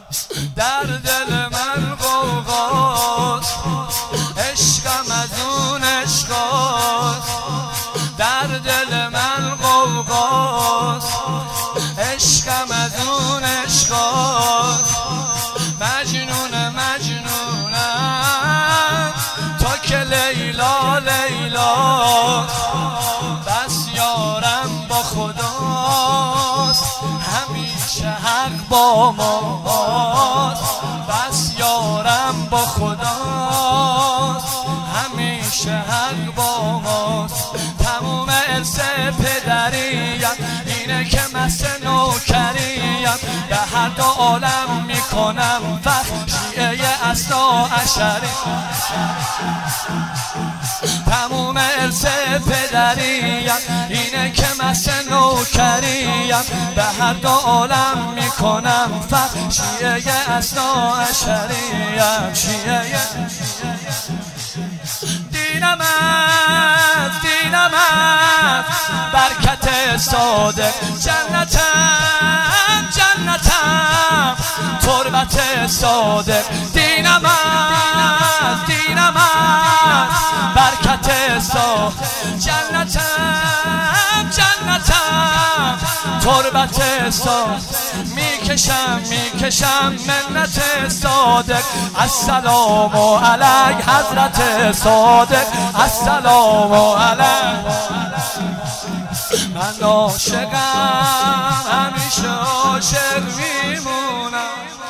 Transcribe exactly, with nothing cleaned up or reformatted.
در دل من غوغاست، عشقم از اون عشقاست. در دل من غوغاست، عشقم از اون عشقاست. مجنون مجنونم تا که لیلا لیلاست. بس یارم با خداست، همیشه حق با ماست. بس یارم با خداست، همیشه حق با ماست. تموم ارث پدریم اینه که مثل نوکریم، به هر دو عالم میکنم فخر، شیعه اثنا عشری. تموم ارث پدریم اینه که مثل نوکریم، به هر دو عالم میکنم فخر، شیعه اثنا عشریم. شیعه دینم از دینم از برکت صادق، جنتم جنتم تربت صادق. دینم از دینم از برکت صادق، جنتم جنتم تربت صادق. میکشم میکشم منت صادق، السلام علیک حضرت صادق، السلام علیک. من عاشقم، همیشه عاشق میمونم.